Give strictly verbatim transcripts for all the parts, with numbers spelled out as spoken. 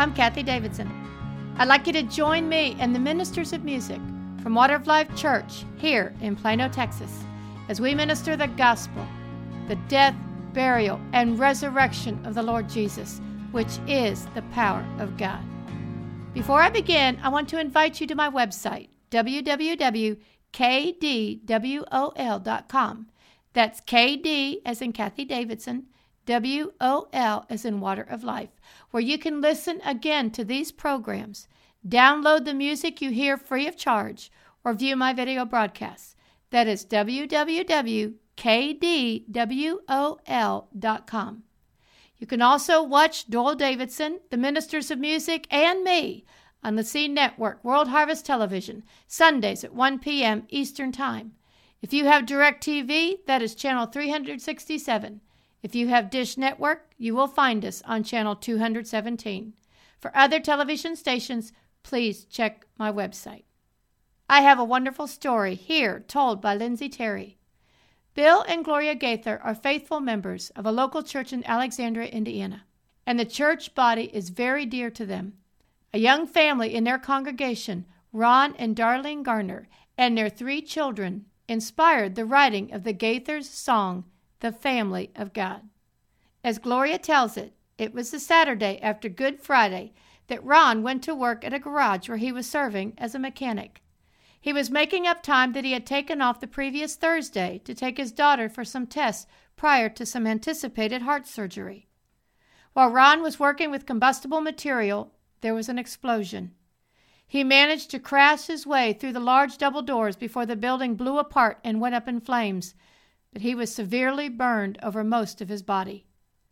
I'm Kathy Davidson. I'd like you to join me and the ministers of music from Water of Life Church here in Plano, Texas, as we minister the gospel, the death, burial, and resurrection of the Lord Jesus, which is the power of God. Before I begin, I want to invite you to my website, w w w dot k d w o l dot com. That's K D as in Kathy Davidson, W O L as in Water of Life, where you can listen again to these programs, download the music you hear free of charge, or view my video broadcasts. That is w w w dot k d w o l dot com. You can also watch Doyle Davidson, the Ministers of Music, and me on the C Network, World Harvest Television, Sundays at one p.m. Eastern Time. If you have DirecTV, that is channel three sixty-seven. If you have Dish Network, you will find us on channel two seventeen. For other television stations, please check my website. I have a wonderful story here told by Lindsay Terry. Bill and Gloria Gaither are faithful members of a local church in Alexandria, Indiana, and the church body is very dear to them. A young family in their congregation, Ron and Darlene Garner, and their three children, inspired the writing of the Gaithers' song, The Family of God. As Gloria tells it, it was the Saturday after Good Friday that Ron went to work at a garage where he was serving as a mechanic. He was making up time that he had taken off the previous Thursday to take his daughter for some tests prior to some anticipated heart surgery. While Ron was working with combustible material, there was an explosion. He managed to crash his way through the large double doors before the building blew apart and went up in flames, but he was severely burned over most of his body.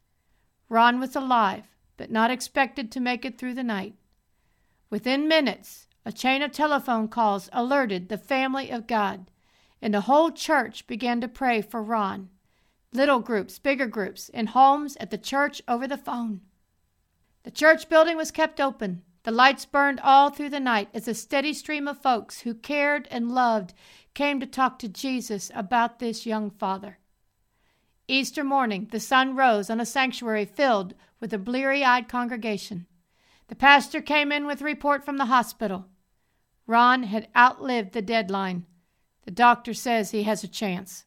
Ron was alive, but not expected to make it through the night. Within minutes, a chain of telephone calls alerted the family of God, and the whole church began to pray for Ron. Little groups, bigger groups, in homes, at the church, over the phone. The church building was kept open. The lights burned all through the night as a steady stream of folks who cared and loved came to talk to Jesus about this young father. Easter morning, the sun rose on a sanctuary filled with a bleary-eyed congregation. The pastor came in with a report from the hospital. Ron had outlived the deadline. The doctor says he has a chance.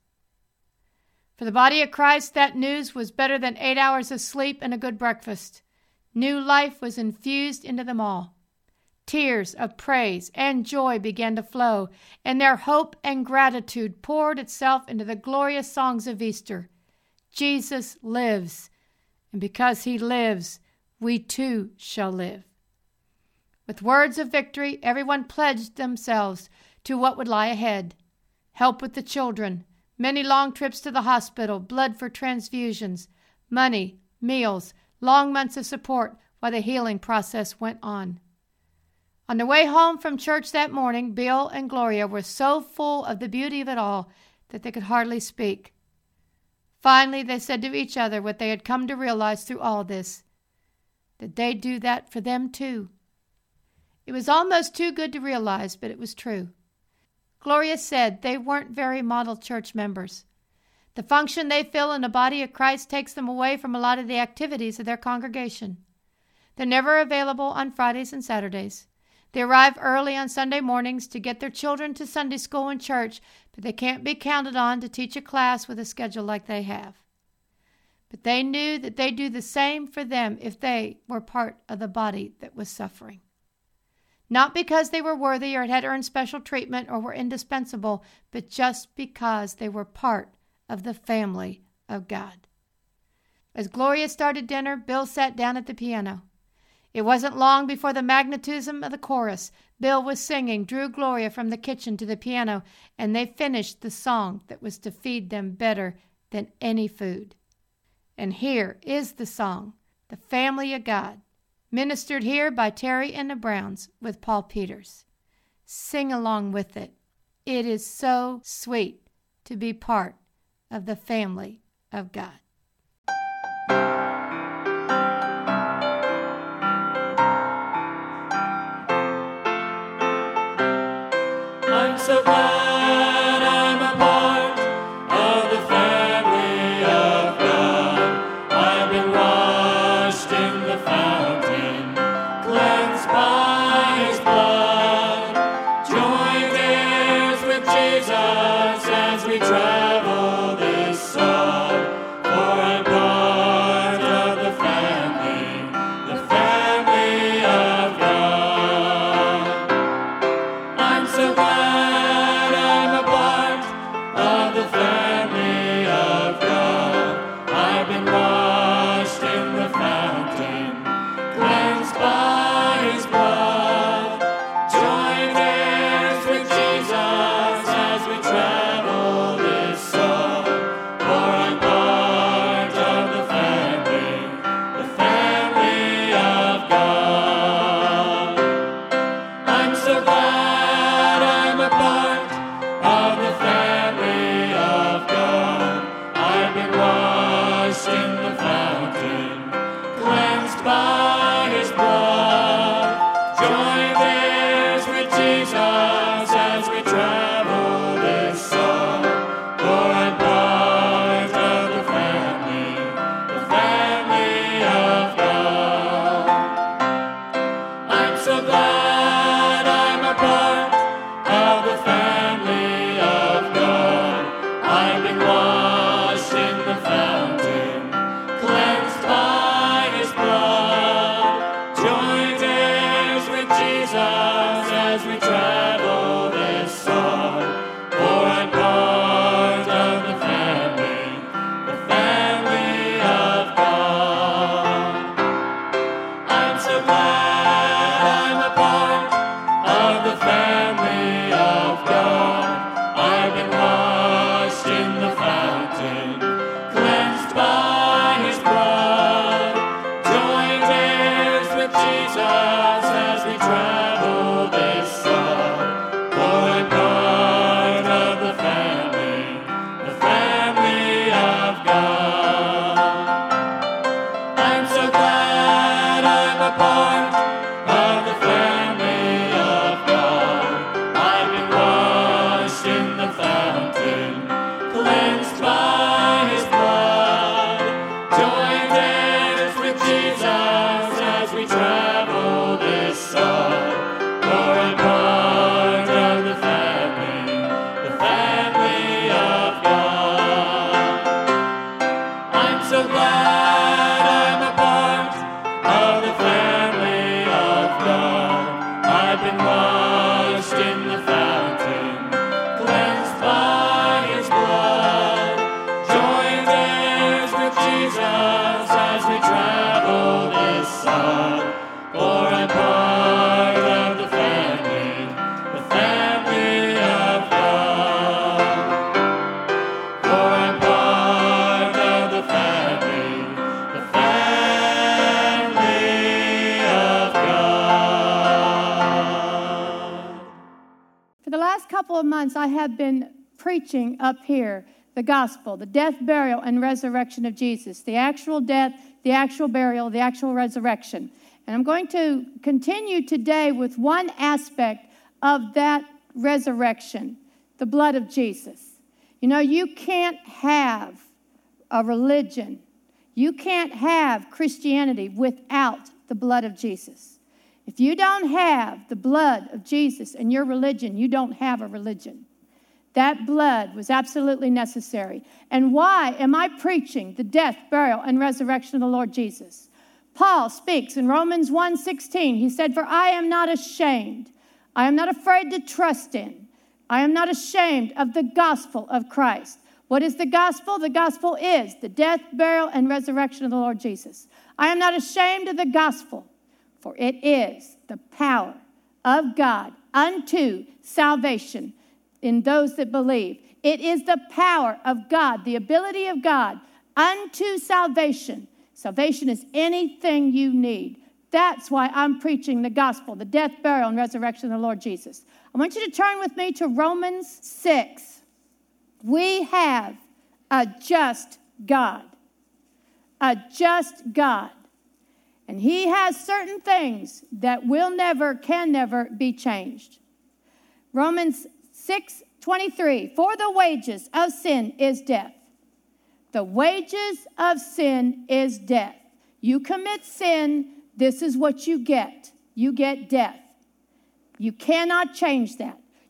For the body of Christ, that news was better than eight hours of sleep and a good breakfast. New life was infused into them all. Tears of praise and joy began to flow, and their hope and gratitude poured itself into the glorious songs of Easter. Jesus lives, and because he lives, we too shall live. With words of victory, everyone pledged themselves to what would lie ahead. Help with the children, many long trips to the hospital, blood for transfusions, money, meals, long months of support while the healing process went on. On the way home from church that morning, Bill and Gloria were so full of the beauty of it all that they could hardly speak. Finally, they said to each other what they had come to realize through all this, that they'd do that for them too. It was almost too good to realize, but it was true. Gloria said they weren't very model church members. The function they fill in the body of Christ takes them away from a lot of the activities of their congregation. They're never available on Fridays and Saturdays. They arrive early on Sunday mornings to get their children to Sunday school and church, but they can't be counted on to teach a class with a schedule like they have. But they knew that they'd do the same for them if they were part of the body that was suffering. Not because they were worthy or had earned special treatment or were indispensable, but just because they were part of the family of God. As Gloria started dinner, Bill sat down at the piano. It wasn't long before the magnetism of the chorus Bill was singing drew Gloria from the kitchen to the piano, and they finished the song that was to feed them better than any food. And here is the song, The Family of God, ministered here by Terry and the Browns with Paul Peters. Sing along with it. It is so sweet to be part of the family of God. I'm so glad I'm a part of the family of God. I've been washed in the fountain, we travel this song, for I'm part of the family, the family of God. I'm so glad I'm a part of the family of God. I've been washed in the fountain, cleansed by His blood, joined heirs with Jesus as we travel this song, for I'm part of the family, the family of God. I'm so glad I'm a part of the family of God. I've been washed in the fountain, cleansed by His blood, joined heirs with Jesus as we travel this song, for I'm part of the family, the family of God. I'm so glad I'm a part of the family of God. I've been washed in the fountain, cleansed by His blood, joined heirs with Jesus as we travel this song, for I'm part of the family, the family of God. I'm so glad I'm a part of the family of God. I've been washed in the fountain, cleansed by His blood, joined heirs with Jesus as we travel this song, for I'm part of the family, the family of God. I'm so glad I'm a part of the family of God. I've been washed in the fountain, cleansed by His blood, joined heirs with Jesus as we travel this song, for I'm part of the family, the family of God. I'm so glad I'm a part of the family of God. I've been washed in the fountain, cleansed by His blood, joined heirs with Jesus as we travel this song, for I'm part of the family, the family of God. For I'm part of the family, the family of God. For the last couple of months, I have been preaching up here the gospel, the death, burial, and resurrection of Jesus, the actual death, the actual burial, the actual resurrection. And I'm going to continue today with one aspect of that resurrection, the blood of Jesus. You know, you can't have a religion, you can't have Christianity without the blood of Jesus. If you don't have the blood of Jesus in your religion, you don't have a religion. That blood was absolutely necessary. And why am I preaching the death, burial, and resurrection of the Lord Jesus? Paul speaks in Romans one sixteen. He said, "For I am not ashamed. I am not afraid to trust in. I am not ashamed of the gospel of Christ." What is the gospel? The gospel is the death, burial, and resurrection of the Lord Jesus. I am not ashamed of the gospel, for it is the power of God unto salvation in those that believe. It is the power of God, the ability of God unto salvation. Salvation is anything you need. That's why I'm preaching the gospel, the death, burial, and resurrection of the Lord Jesus. I want you to turn with me to Romans six. We have a just God, a just God. And He has certain things that will never, can never be changed. Romans six twenty-three, "For the wages of sin is death." The wages of sin is death. You commit sin, this is what you get. You get death. You cannot change that.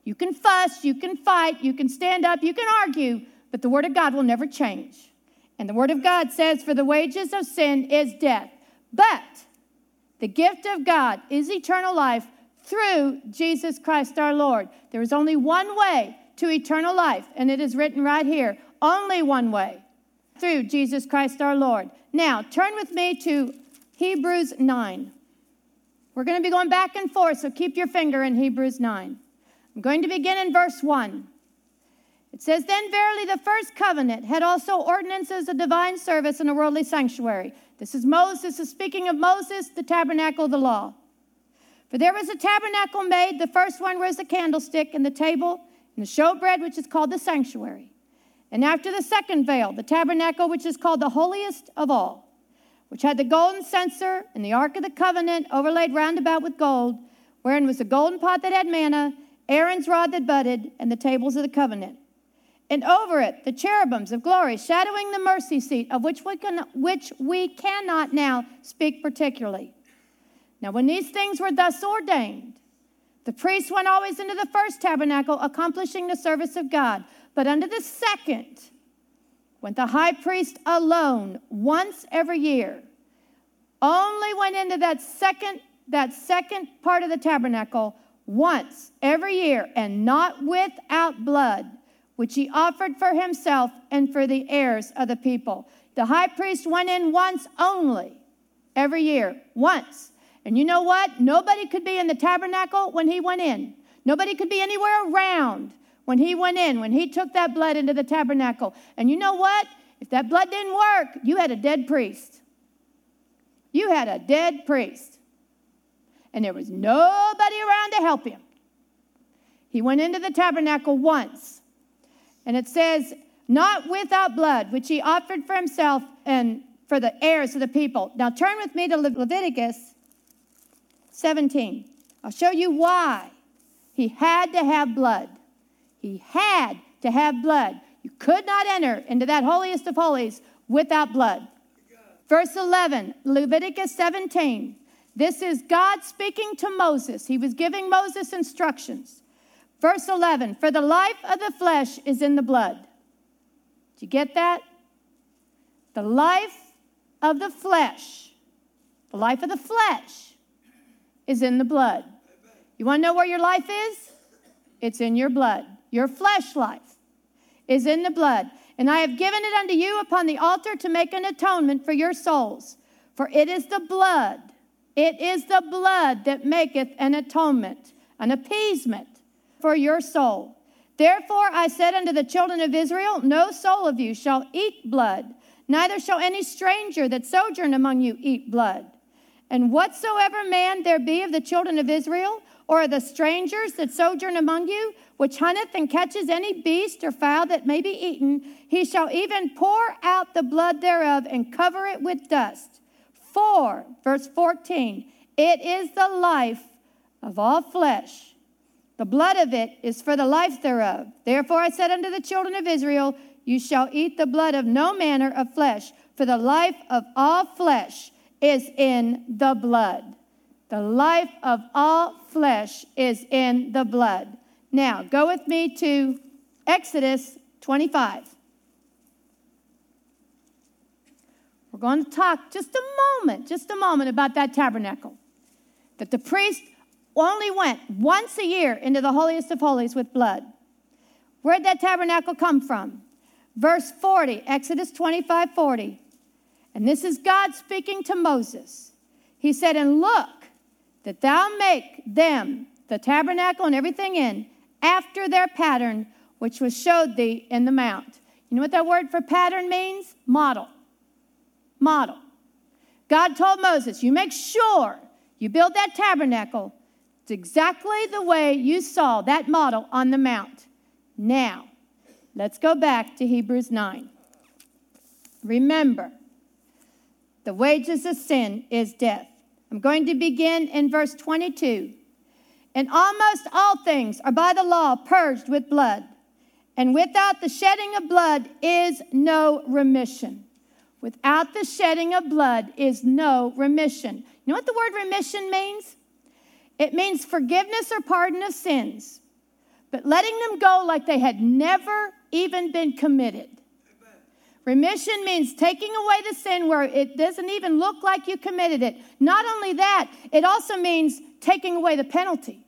You can fuss, you can fight, you can stand up, you can argue, but the word of God will never change. And the word of God says, for the wages of sin is death. But the gift of God is eternal life through Jesus Christ our Lord. There is only one way to eternal life, and it is written right here. Only one way, through Jesus Christ our Lord. Now, turn with me to Hebrews nine. We're going to be going back and forth, so keep your finger in Hebrews nine. I'm going to begin in verse one. It says, then verily the first covenant had also ordinances of divine service and a worldly sanctuary. This is Moses. This is speaking of Moses, the tabernacle of the law. For there was a tabernacle made. The first one was the candlestick and the table and the showbread, which is called the sanctuary. And after the second veil, the tabernacle, which is called the holiest of all, which had the golden censer and the ark of the covenant overlaid round about with gold, wherein was the golden pot that had manna, Aaron's rod that budded, and the tables of the covenant. And over it, the cherubims of glory, shadowing the mercy seat, of which we, can, which we cannot now speak particularly. Now, when these things were thus ordained, the priest went always into the first tabernacle, accomplishing the service of God. But unto the second went the high priest alone, once every year. Only went into that second, that second part of the tabernacle once every year, and not without blood, which he offered for himself and for the heirs of the people. The high priest went in once only, every year, once. And you know what? Nobody could be in the tabernacle when he went in. Nobody could be anywhere around when he went in, when he took that blood into the tabernacle. And you know what? If that blood didn't work, you had a dead priest. You had a dead priest. And there was nobody around to help him. He went into the tabernacle once. And it says, not without blood, which he offered for himself and for the heirs of the people. Now turn with me to Le- Leviticus seventeen. I'll show you why he had to have blood. He had to have blood. You could not enter into that holiest of holies without blood. Verse eleven, Leviticus seventeen. This is God speaking to Moses. He was giving Moses instructions. Verse eleven, for the life of the flesh is in the blood. Did you get that? The life of the flesh, the life of the flesh is in the blood. You want to know where your life is? It's in your blood. Your flesh life is in the blood. And I have given it unto you upon the altar to make an atonement for your souls. For it is the blood, it is the blood that maketh an atonement, an appeasement for your soul. Therefore I said unto the children of Israel, no soul of you shall eat blood, neither shall any stranger that sojourn among you eat blood. And whatsoever man there be of the children of Israel, or of the strangers that sojourn among you, which hunteth and catches any beast or fowl that may be eaten, he shall even pour out the blood thereof and cover it with dust. For, verse fourteen, it is the life of all flesh. The blood of it is for the life thereof. Therefore I said unto the children of Israel, you shall eat the blood of no manner of flesh, for the life of all flesh is in the blood. The life of all flesh is in the blood. Now, go with me to Exodus twenty-five. We're going to talk just a moment, just a moment about that tabernacle. That the priest only went once a year into the holiest of holies with blood. Where'd that tabernacle come from? Verse forty, Exodus twenty-five, forty. And this is God speaking to Moses. He said, and look, that thou make them, the tabernacle and everything in, after their pattern, which was showed thee in the mount. You know what that word for pattern means? Model. Model. God told Moses, you make sure you build that tabernacle. It's exactly the way you saw that model on the mount. Now, let's go back to Hebrews nine. Remember, the wages of sin is death. I'm going to begin in verse twenty-two. And almost all things are by the law purged with blood. And without the shedding of blood is no remission. Without the shedding of blood is no remission. You know what the word remission means? It means forgiveness or pardon of sins. but letting them go like they had never even been committed. Remission means taking away the sin where it doesn't even look like you committed it. Not only that, it also means taking away the penalty.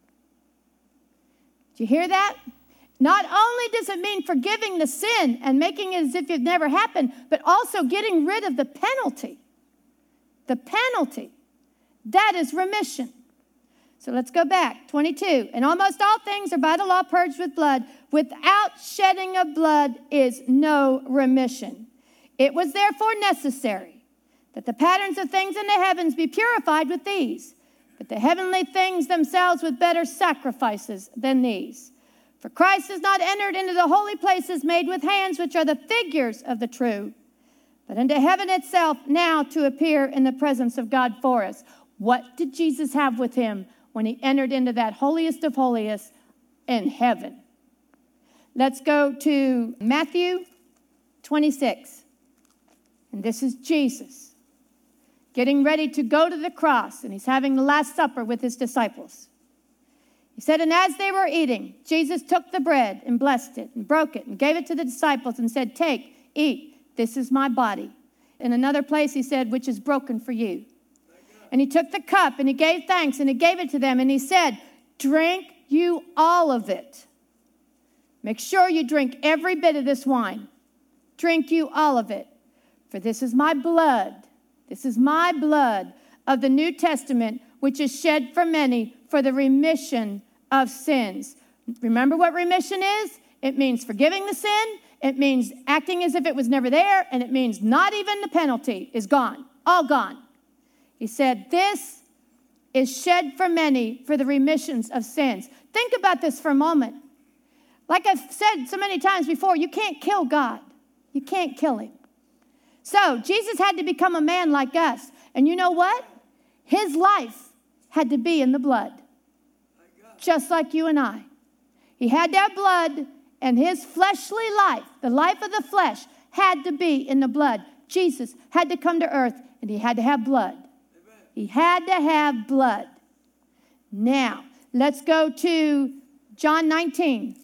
Do you hear that? Not only does it mean forgiving the sin and making it as if it never happened, but also getting rid of the penalty. The penalty. That is remission. So let's go back. twenty-two. And almost all things are by the law purged with blood. Without shedding of blood is no remission. It was therefore necessary that the patterns of things in the heavens be purified with these, but the heavenly things themselves with better sacrifices than these. For Christ has not entered into the holy places made with hands, which are the figures of the true, but into heaven itself, now to appear in the presence of God for us. What did Jesus have with him when he entered into that holiest of holiest in heaven? Let's go to Matthew twenty-six. And this is Jesus getting ready to go to the cross, and he's having the Last Supper with his disciples. He said, and as they were eating, Jesus took the bread and blessed it and broke it and gave it to the disciples and said, take, eat, this is my body. In another place he said, which is broken for you. And he took the cup and he gave thanks and he gave it to them and he said, drink you all of it. Make sure you drink every bit of this wine. Drink you all of it. For this is my blood. This is my blood of the New Testament, which is shed for many for the remission of sins. Remember what remission is? It means forgiving the sin. It means acting as if it was never there. And it means not even the penalty is gone. All gone. He said, this is shed for many for the remissions of sins. Think about this for a moment. Like I've said so many times before, you can't kill God. You can't kill him. So Jesus had to become a man like us. And you know what? His life had to be in the blood. Just like you and I. He had to have blood, and his fleshly life, the life of the flesh, had to be in the blood. Jesus had to come to earth, and he had to have blood. He had to have blood. Now, let's go to John nineteen.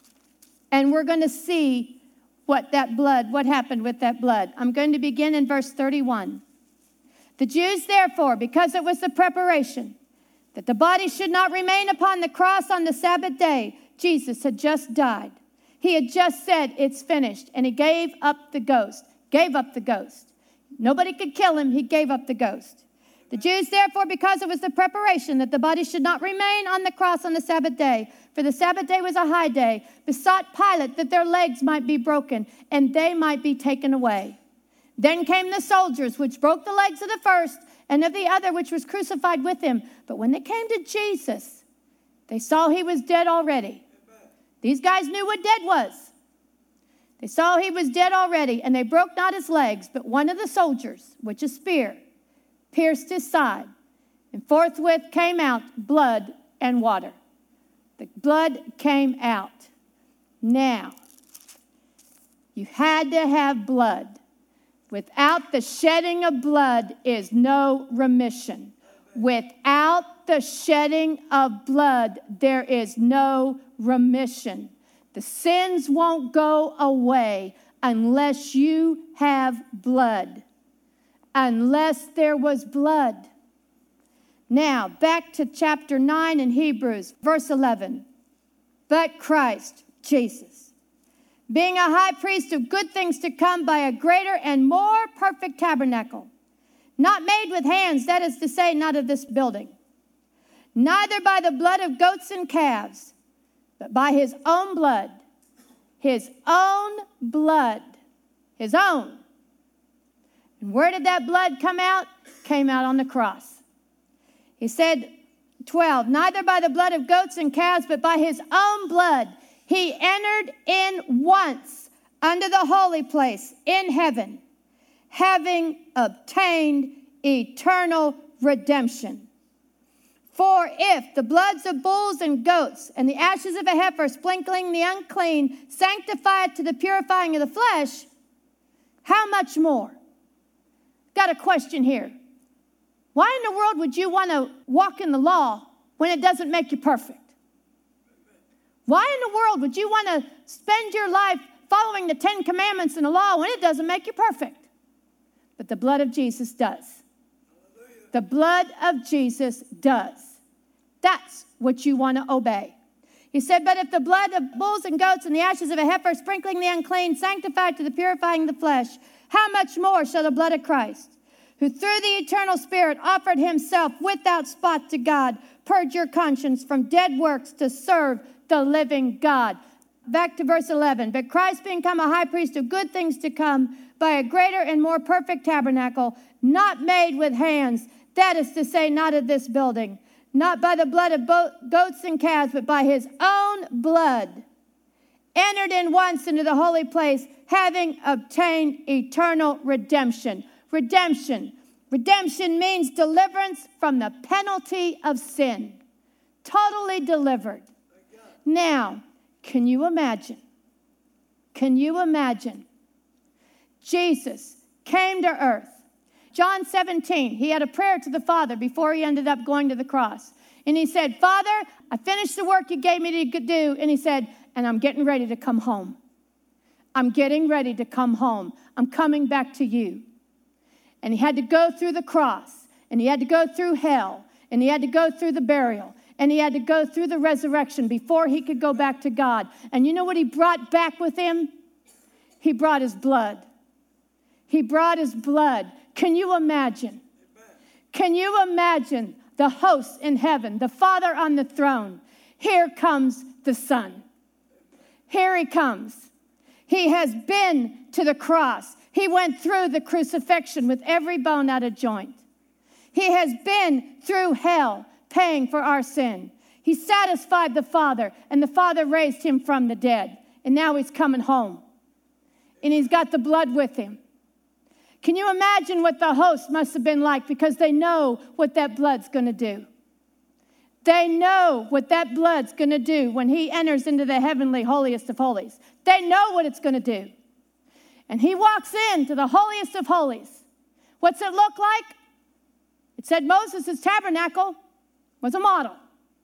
And we're going to see what that blood, what happened with that blood. I'm going to begin in verse thirty-one. The Jews, therefore, because it was the preparation that the body should not remain upon the cross on the Sabbath day, Jesus had just died. He had just said, it's finished. And he gave up the ghost. Gave up the ghost. Nobody could kill him. He gave up the ghost. The Jews, therefore, because it was the preparation that the body should not remain on the cross on the Sabbath day, for the Sabbath day was a high day, besought Pilate that their legs might be broken and they might be taken away. Then came the soldiers, which broke the legs of the first and of the other, which was crucified with him. But when they came to Jesus, they saw he was dead already. These guys knew what dead was. They saw he was dead already, and they broke not his legs, but one of the soldiers, which a spear, pierced his side, and forthwith came out blood and water. The blood came out. Now, you had to have blood. Without the shedding of blood is no remission. Without the shedding of blood, there is no remission. The sins won't go away unless you have blood. Unless there was blood. Now, back to chapter nine in Hebrews, verse eleven. But Christ, Jesus, being a high priest of good things to come by a greater and more perfect tabernacle, not made with hands, that is to say, not of this building, neither by the blood of goats and calves, but by his own blood, his own blood, his own. And where did that blood come out? Came out on the cross. He said, twelve, neither by the blood of goats and calves, but by his own blood, he entered in once under the holy place in heaven, having obtained eternal redemption. For if the bloods of bulls and goats and the ashes of a heifer sprinkling the unclean sanctify it to the purifying of the flesh, how much more? Got a question here. Why in the world would you want to walk in the law when it doesn't make you perfect? Why in the world would you want to spend your life following the Ten Commandments and the law when it doesn't make you perfect? But the blood of Jesus does. The blood of Jesus does. That's what you want to obey. He said, but if the blood of bulls and goats and the ashes of a heifer, sprinkling the unclean, sanctified to the purifying of the flesh, how much more shall the blood of Christ, who through the eternal Spirit offered himself without spot to God, purge your conscience from dead works to serve the living God. Back to verse eleven. But Christ being come a high priest of good things to come by a greater and more perfect tabernacle, not made with hands, that is to say, not of this building, not by the blood of bo- goats and calves, but by his own blood, entered in once into the holy place, having obtained eternal redemption. Redemption. Redemption means deliverance from the penalty of sin. Totally delivered. Now, can you imagine? Can you imagine? Jesus came to earth. John seventeen, he had a prayer to the Father before he ended up going to the cross. And he said, Father, I finished the work you gave me to do. And he said, and I'm getting ready to come home. I'm getting ready to come home. I'm coming back to you. And he had to go through the cross. And he had to go through hell. And he had to go through the burial. And he had to go through the resurrection before he could go back to God. And you know what he brought back with him? He brought his blood. He brought his blood. Can you imagine? Can you imagine the hosts in heaven, the Father on the throne? Here comes the Son. Here he comes. He has been to the cross. He went through the crucifixion with every bone out of joint. He has been through hell, paying for our sin. He satisfied the Father, and the Father raised him from the dead. And now he's coming home. And he's got the blood with him. Can you imagine what the host must have been like? Because they know what that blood's going to do. They know what that blood's going to do when he enters into the heavenly holiest of holies. They know what it's going to do. And he walks into the holiest of holies. What's it look like? It said Moses' tabernacle was a model.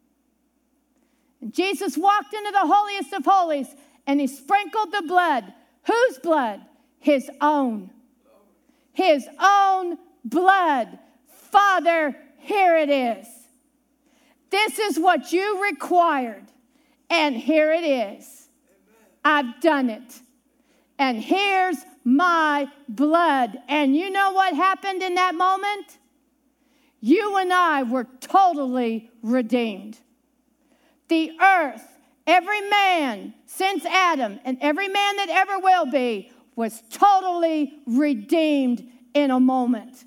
And Jesus walked into the holiest of holies and he sprinkled the blood. Whose blood? His own. His own blood. Father, here it is. This is what you required. And here it is. I've done it. And here's my blood. And you know what happened in that moment? You and I were totally redeemed. The earth, every man since Adam, and every man that ever will be, was totally redeemed in a moment.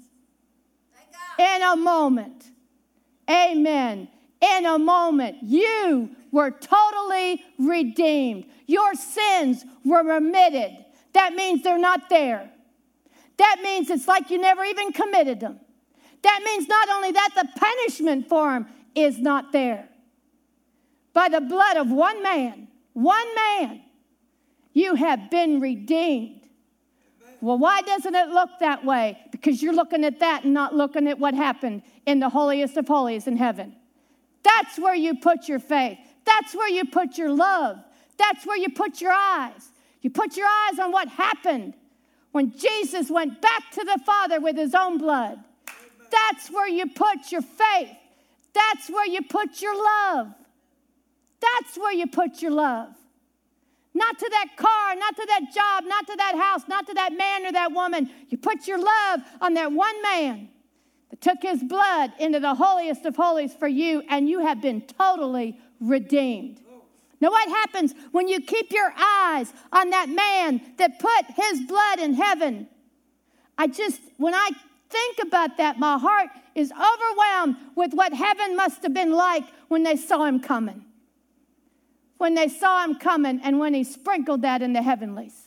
In a moment. Amen. In a moment. You were totally redeemed. Your sins were remitted. That means they're not there. That means it's like you never even committed them. That means not only that, the punishment for them is not there. By the blood of one man, one man, you have been redeemed. Well, why doesn't it look that way? Because you're looking at that and not looking at what happened in the holiest of holies in heaven. That's where you put your faith. That's where you put your love. That's where you put your eyes. You put your eyes on what happened when Jesus went back to the Father with his own blood. That's where you put your faith. That's where you put your love. That's where you put your love. Not to that car, not to that job, not to that house, not to that man or that woman. You put your love on that one man that took his blood into the holiest of holies for you, and you have been totally redeemed. Now, what happens when you keep your eyes on that man that put his blood in heaven? I just, when I think about that, my heart is overwhelmed with what heaven must have been like when they saw him coming. When they saw him coming and when he sprinkled that in the heavenlies.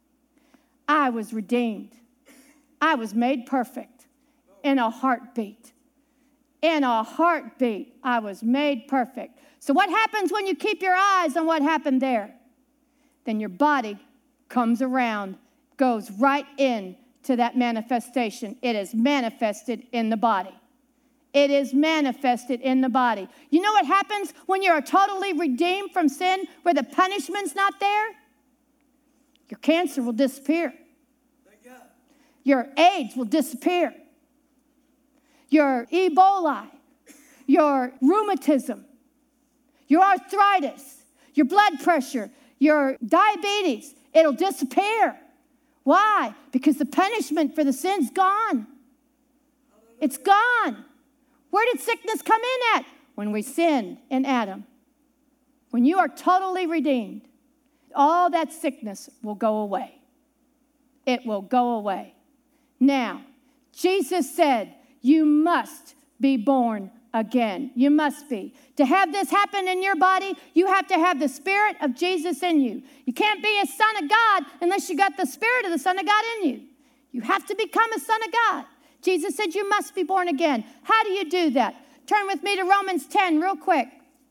I was redeemed. I was made perfect in a heartbeat. In a heartbeat, I was made perfect. So what happens when you keep your eyes on what happened there? Then your body comes around, goes right in to that manifestation. It is manifested in the body. it is manifested in the body. You know what happens when you're totally redeemed from sin, where the punishment's not there? Your cancer will disappear. Your AIDS will disappear. Your Ebola, your rheumatism, your arthritis, your blood pressure, your diabetes, it'll disappear. Why? Because the punishment for the sin's gone. It's gone. Where did sickness come in at? When we sinned in Adam. When you are totally redeemed, all that sickness will go away. It will go away. Now, Jesus said, you must be born again. You must be. To have this happen in your body, you have to have the Spirit of Jesus in you. You can't be a son of God unless you got the Spirit of the Son of God in you. You have to become a son of God. Jesus said you must be born again. How do you do that? Turn with me to Romans ten real quick.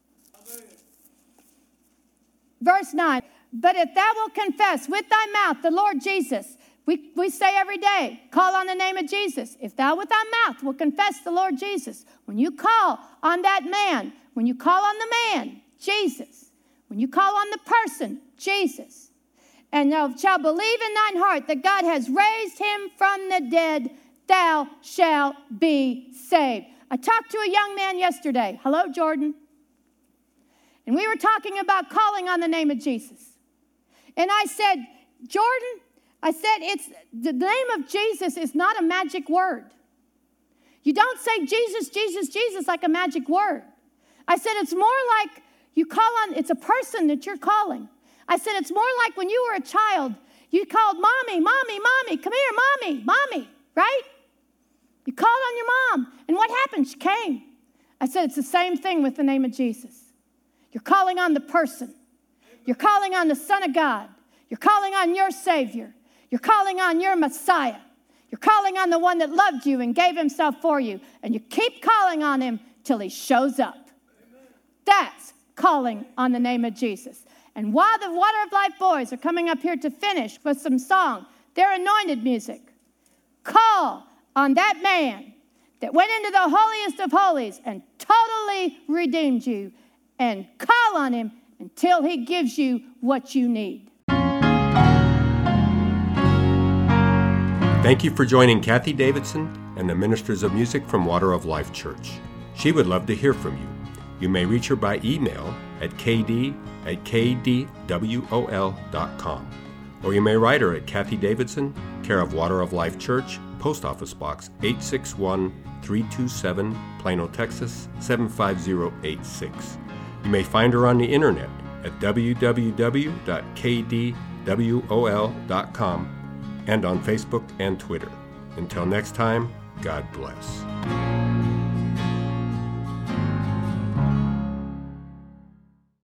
Verse nine. But if thou wilt confess with thy mouth the Lord Jesus, we, we say every day, call on the name of Jesus. If thou with thy mouth will confess the Lord Jesus, when you call on that man, when you call on the man, Jesus, when you call on the person, Jesus, and thou shalt believe in thine heart that God has raised him from the dead, thou shalt be saved. I talked to a young man yesterday. Hello, Jordan. And we were talking about calling on the name of Jesus. And I said, Jordan, I said, it's the name of Jesus is not a magic word. You don't say Jesus, Jesus, Jesus like a magic word. I said, it's more like you call on, it's a person that you're calling. I said, it's more like when you were a child, you called mommy, mommy, mommy, come here, mommy, mommy, right? You called on your mom, and what happened? She came. I said, it's the same thing with the name of Jesus. You're calling on the person. You're calling on the Son of God. You're calling on your Savior. You're calling on your Messiah. You're calling on the one that loved you and gave himself for you. And you keep calling on him till he shows up. Amen. That's calling on the name of Jesus. And while the Water of Life boys are coming up here to finish with some song, their anointed music, call on that man that went into the holiest of holies and totally redeemed you, and call on him until he gives you what you need. Thank you for joining Kathy Davidson and the Ministers of Music from Water of Life Church. She would love to hear from you. You may reach her by email at k d at k d w o l dot com, or you may write her at Kathy Davidson, care of Water of Life Church, Post Office Box eight six one, three two seven, Plano, Texas seven five zero eight six. You may find her on the internet at w w w dot k d w o l dot com and on Facebook and Twitter. Until next time, God bless.